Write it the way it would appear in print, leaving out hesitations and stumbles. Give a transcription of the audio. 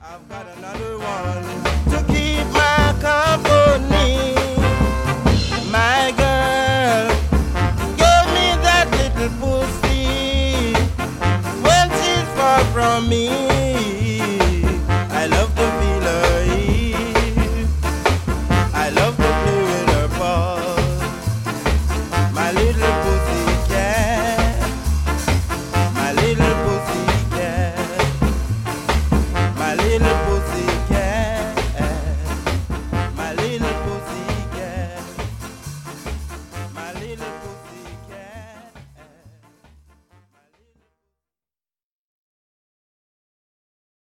I've got another one to keep my company. My girl gave me that little pussy when she's far from me.